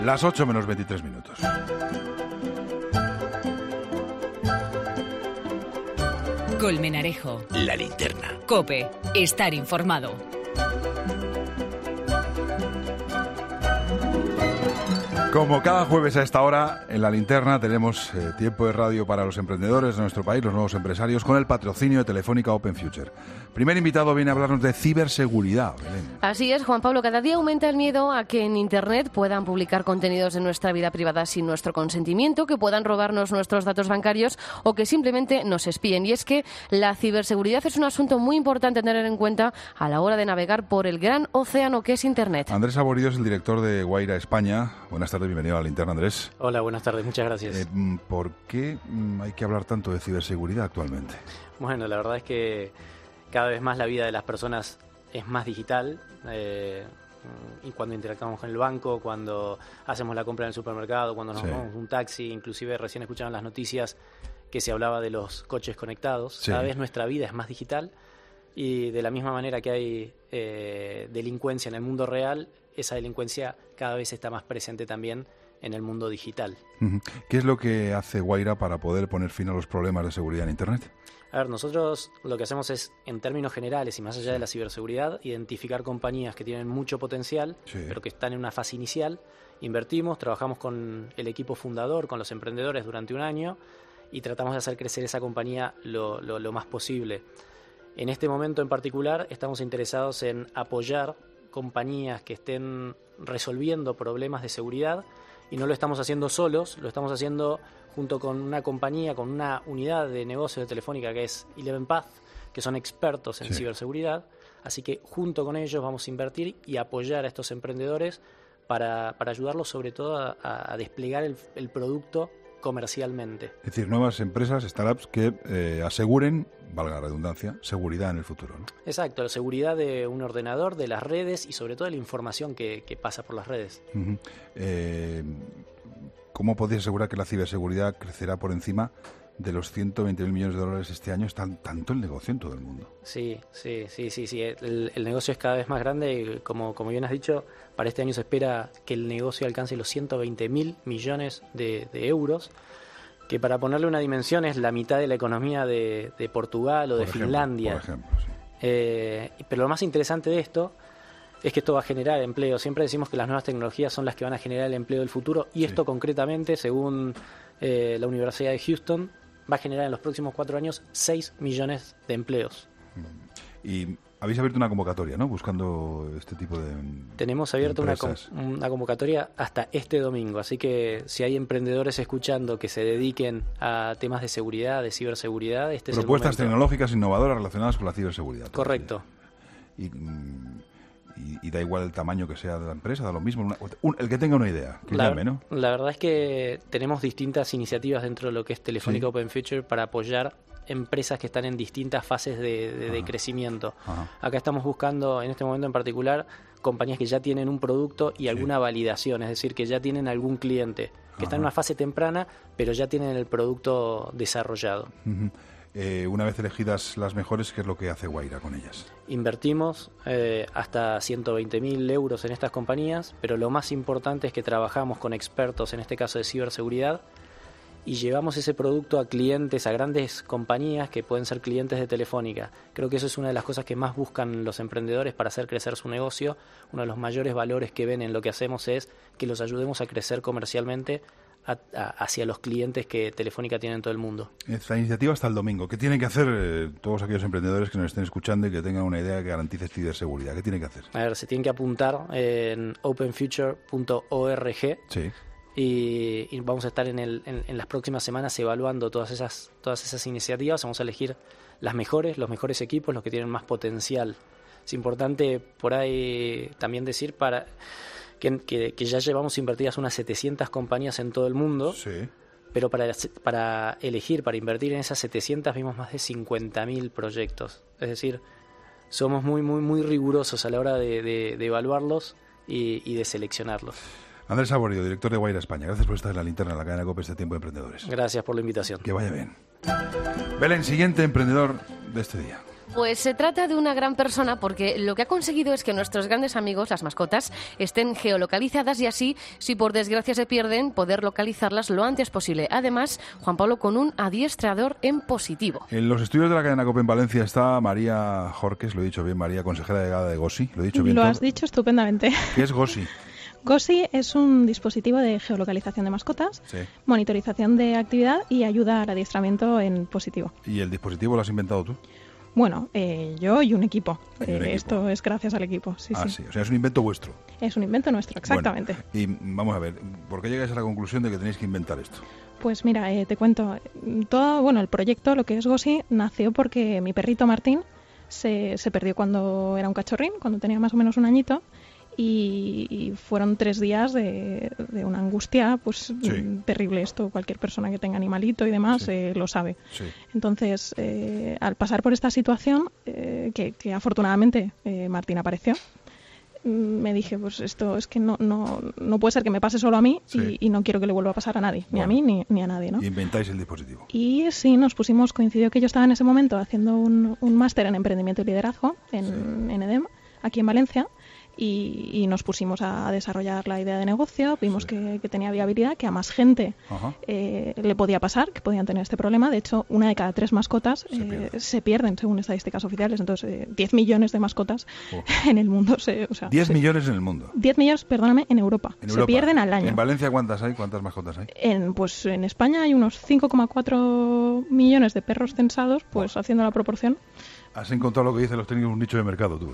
Las 8 menos 23 minutos. Colmenarejo. La linterna. COPE. Estar informado. Como cada jueves a esta hora, en La Linterna tenemos tiempo de radio para los emprendedores de nuestro país, los nuevos empresarios, con el patrocinio de Telefónica Open Future. Primer invitado viene a hablarnos de ciberseguridad, Belén. Así es, Juan Pablo. Cada día aumenta el miedo a que en Internet puedan publicar contenidos de nuestra vida privada sin nuestro consentimiento, que puedan robarnos nuestros datos bancarios o que simplemente nos espíen. Y es que la ciberseguridad es un asunto muy importante a tener en cuenta a la hora de navegar por el gran océano que es Internet. Andrés Aborío es el director de Wayra España. Buenas tardes. Bienvenido a La Linterna, Andrés. Hola, buenas tardes, muchas gracias. ¿Por qué hay que hablar tanto de ciberseguridad actualmente? Bueno, la verdad es que cada vez más la vida de las personas es más digital. Y cuando interactuamos con el banco, cuando hacemos la compra en el supermercado, cuando nos tomamos un taxi, inclusive recién escucharon las noticias que se hablaba de los coches conectados. Sí. Cada vez nuestra vida es más digital y de la misma manera que hay delincuencia en el mundo real, esa delincuencia cada vez está más presente también en el mundo digital. ¿Qué es lo que hace Wayra para poder poner fin a los problemas de seguridad en Internet? A ver, nosotros lo que hacemos es, en términos generales y más allá de la ciberseguridad, identificar compañías que tienen mucho potencial, pero que están en una fase inicial. Invertimos, trabajamos con el equipo fundador, con los emprendedores durante un año y tratamos de hacer crecer esa compañía lo más posible. En este momento en particular estamos interesados en apoyar compañías que estén resolviendo problemas de seguridad y no lo estamos haciendo solos, lo estamos haciendo junto con una compañía, con una unidad de negocios de Telefónica que es 11path, que son expertos en ciberseguridad, así que junto con ellos vamos a invertir y apoyar a estos emprendedores para ayudarlos sobre todo a desplegar el producto comercialmente. Es decir, nuevas empresas, startups que aseguren, valga la redundancia, seguridad en el futuro, ¿no? Exacto, la seguridad de un ordenador, de las redes y sobre todo de la información que pasa por las redes. ¿Cómo podéis asegurar que la ciberseguridad crecerá por encima de los 120.000 millones de dólares este año? Está tanto el negocio en todo el mundo. Sí. El negocio es cada vez más grande y como bien has dicho, para este año se espera que el negocio alcance los 120.000 millones de euros, que para ponerle una dimensión es la mitad de la economía de Portugal o de Finlandia. Por ejemplo, sí. Pero lo más interesante de esto es que esto va a generar empleo. Siempre decimos que las nuevas tecnologías son las que van a generar el empleo del futuro y esto concretamente, según la Universidad de Houston, va a generar en los próximos 4 años 6 millones de empleos. Y habéis abierto una convocatoria, ¿no? Buscando este tipo de Tenemos abierto empresas. una convocatoria hasta este domingo, así que si hay emprendedores escuchando que se dediquen a temas de seguridad, de ciberseguridad, este propuestas es el momento. tecnológicas innovadoras relacionadas con la ciberseguridad. Correcto. Y da igual el tamaño que sea de la empresa, da lo mismo. El que tenga una idea, que llame, ¿no? La verdad es que tenemos distintas iniciativas dentro de lo que es Telefónica Open Future para apoyar empresas que están en distintas fases de crecimiento. Acá estamos buscando, en este momento en particular, compañías que ya tienen un producto y alguna validación, es decir, que ya tienen algún cliente, que está en una fase temprana, pero ya tienen el producto desarrollado. Una vez elegidas las mejores, ¿qué es lo que hace Wayra con ellas? Invertimos hasta 120.000 euros en estas compañías, pero lo más importante es que trabajamos con expertos, en este caso de ciberseguridad, y llevamos ese producto a clientes, a grandes compañías que pueden ser clientes de Telefónica. Creo que eso es una de las cosas que más buscan los emprendedores para hacer crecer su negocio. Uno de los mayores valores que ven en lo que hacemos es que los ayudemos a crecer comercialmente hacia los clientes que Telefónica tiene en todo el mundo. Esta iniciativa hasta el domingo. ¿Qué tienen que hacer todos aquellos emprendedores que nos estén escuchando y que tengan una idea que garantice ciberseguridad? ¿Qué tienen que hacer? A ver, se tienen que apuntar en openfuture.org. Sí. Y vamos a estar en las próximas semanas evaluando todas esas iniciativas. Vamos a elegir los mejores equipos, los que tienen más potencial. Es importante por ahí también decir que ya llevamos invertidas unas 700 compañías en todo el mundo, pero para invertir en esas 700 vimos más de 50.000 proyectos. Es decir, somos muy, muy, muy rigurosos a la hora de evaluarlos y de seleccionarlos. Andrés Aborío, director de Wayra España. Gracias por estar en La Linterna, en la cadena COPE, este tiempo de emprendedores. Gracias por la invitación. Que vaya bien. Belén, siguiente emprendedor de este día. Pues se trata de una gran persona porque lo que ha conseguido es que nuestros grandes amigos, las mascotas, estén geolocalizadas y así, si por desgracia se pierden, poder localizarlas lo antes posible. Además, Juan Pablo, con un adiestrador en positivo. En los estudios de la cadena COPE en Valencia está María Jorques, lo he dicho bien, María, consejera delegada de GOSI. ¿Lo he dicho bien? Lo has dicho estupendamente. ¿Qué es GOSI? GOSI es un dispositivo de geolocalización de mascotas, sí, monitorización de actividad y ayuda al adiestramiento en positivo. ¿Y el dispositivo lo has inventado tú? Bueno, yo y un equipo. Esto es gracias al equipo. Sí, sí. O sea, es un invento vuestro. Es un invento nuestro, exactamente. Bueno, y vamos a ver, ¿por qué llegáis a la conclusión de que tenéis que inventar esto? Pues mira, te cuento. El proyecto, lo que es GOSI, nació porque mi perrito Martín se perdió cuando era un cachorrín, cuando tenía más o menos un añito. Y fueron 3 días de una angustia terrible. Esto cualquier persona que tenga animalito y demás lo sabe. Sí. Entonces, al pasar por esta situación, que afortunadamente Martín apareció, me dije, pues esto es que no puede ser que me pase solo a mí y no quiero que le vuelva a pasar a nadie, ni a mí ni a nadie, ¿no? Y inventáis el dispositivo. Y sí, nos pusimos, coincidió que yo estaba en ese momento haciendo un máster en emprendimiento y liderazgo en EDEM, aquí en Valencia. Y nos pusimos a desarrollar la idea de negocio, vimos que tenía viabilidad, que a más gente le podía pasar, que podían tener este problema. De hecho, 1 de cada 3 mascotas se pierden, según estadísticas oficiales. Entonces, 10 millones de mascotas en el mundo. 10 millones en el mundo. 10 millones, perdóname, en Europa. Se pierden al año. ¿En Valencia cuántas hay? ¿Cuántas mascotas hay? En España hay unos 5,4 millones de perros censados, haciendo la proporción. Has encontrado lo que dicen los técnicos, un nicho de mercado, tú.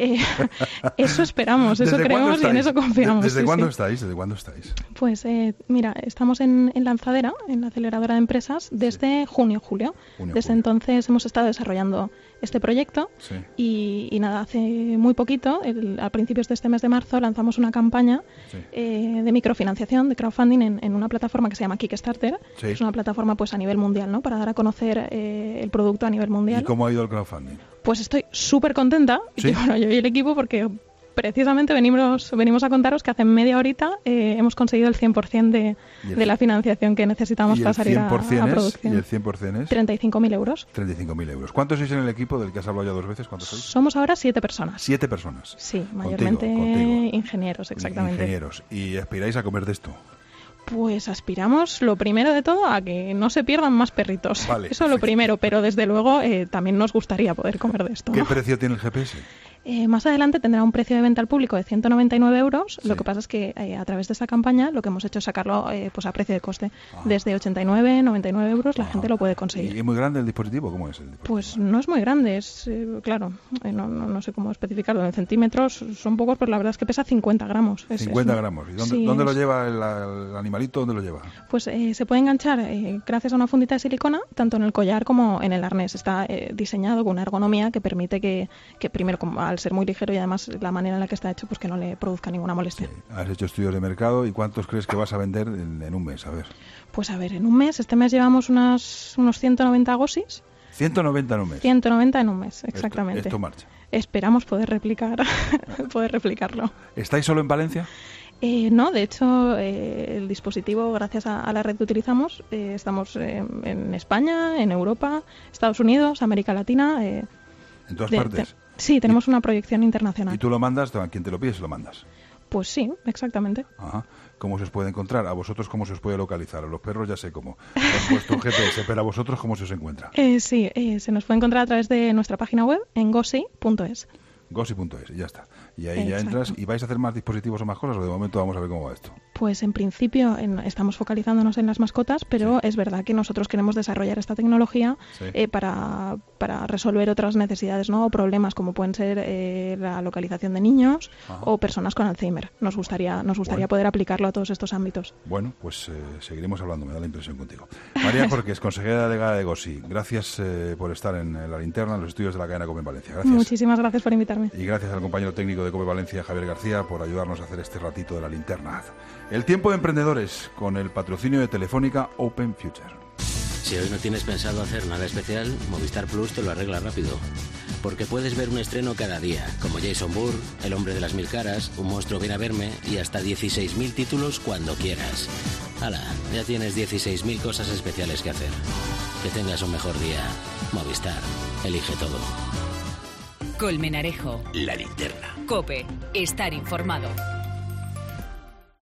Eso esperamos, eso creemos y en eso confiamos. ¿Desde cuándo estáis? ¿Desde cuándo estáis? Pues mira, estamos en Lanzadera, en la aceleradora de empresas, desde junio-julio. Desde entonces hemos estado desarrollando este proyecto y nada, hace muy poquito, a principios de este mes de marzo, lanzamos una campaña de microfinanciación, de crowdfunding en una plataforma que se llama Kickstarter. Que es una plataforma a nivel mundial, ¿no? Para dar a conocer el producto a nivel mundial. ¿Y cómo ha ido el crowdfunding? Pues estoy súper contenta, yo y el equipo, porque precisamente venimos a contaros que hace media horita hemos conseguido el 100% de la financiación que necesitamos para salir a producción. ¿Y el 100% es? 35.000 euros. 35.000 euros. ¿Cuántos sois en el equipo del que has hablado ya 2 veces? ¿Cuántos sois? Somos ahora 7 personas. 7 personas. Sí, mayormente contigo. Ingenieros, exactamente. Ingenieros. ¿Y aspiráis a comer de esto? Pues aspiramos, lo primero de todo, a que no se pierdan más perritos. Vale, eso es lo primero, pero desde luego también nos gustaría poder comer de esto. ¿Qué precio tiene el GPS? Más adelante tendrá un precio de venta al público de 199 euros. Lo que pasa es que a través de esta campaña lo que hemos hecho es sacarlo a precio de coste. Desde 89, 99 euros la gente lo puede conseguir. ¿Y es muy grande el dispositivo? ¿Cómo es el dispositivo? Pues no es muy grande, es claro, no sé cómo especificarlo. En centímetros son pocos, pero la verdad es que pesa 50 gramos. 50 gramos. ¿Y dónde lo lleva el animalito? ¿Dónde lo lleva? Pues se puede enganchar gracias a una fundita de silicona, tanto en el collar como en el arnés. Está diseñado con una ergonomía que permite que primero, al ser muy ligero y además la manera en la que está hecho, pues que no le produzca ninguna molestia. Sí. Has hecho estudios de mercado y ¿cuántos crees que vas a vender en un mes? A ver. Pues a ver, en un mes, este mes llevamos unos 190 GOSIs. 190 en un mes. 190 en un mes, exactamente. Esto marcha. Esperamos poder replicarlo. ¿Estáis solo en Valencia? No, de hecho, el dispositivo, gracias a la red que utilizamos, estamos en España, en Europa, Estados Unidos, América Latina. ¿En todas partes? Sí, tenemos una proyección internacional. ¿Y tú lo mandas? ¿A quien te lo pide se lo mandas? Pues sí, exactamente. Ajá. ¿Cómo se os puede encontrar? ¿A vosotros cómo se os puede localizar? A los perros ya sé cómo. Con vuestro GPS, pero ¿a vosotros cómo se os encuentra? Sí, se nos puede encontrar a través de nuestra página web en gosi.es. Gosi.es, y ya está. Y ahí ya entras. ¿Y vais a hacer más dispositivos o más cosas? O de momento vamos a ver cómo va esto. Pues en principio estamos focalizándonos en las mascotas, pero es verdad que nosotros queremos desarrollar esta tecnología para resolver otras necesidades, ¿no? O problemas como pueden ser la localización de niños o personas con Alzheimer. Nos gustaría poder aplicarlo a todos estos ámbitos. Bueno, pues seguiremos hablando, me da la impresión contigo. María Jorques, consejera delegada de GOSI, gracias por estar en la linterna, en los estudios de la cadena COPE en Valencia. Gracias. Muchísimas gracias por invitarme. Y gracias al compañero técnico de COPE Valencia, Javier García, por ayudarnos a hacer este ratito de la linterna. El tiempo de emprendedores, con el patrocinio de Telefónica Open Future. Si hoy no tienes pensado hacer nada especial, Movistar Plus te lo arregla rápido. Porque puedes ver un estreno cada día, como Jason Bourne, El hombre de las 1000 caras, Un monstruo viene a verme y hasta 16.000 títulos cuando quieras. ¡Hala! Ya tienes 16.000 cosas especiales que hacer. Que tengas un mejor día. Movistar, elige todo. Colmenarejo. La Linterna. COPE. Estar informado.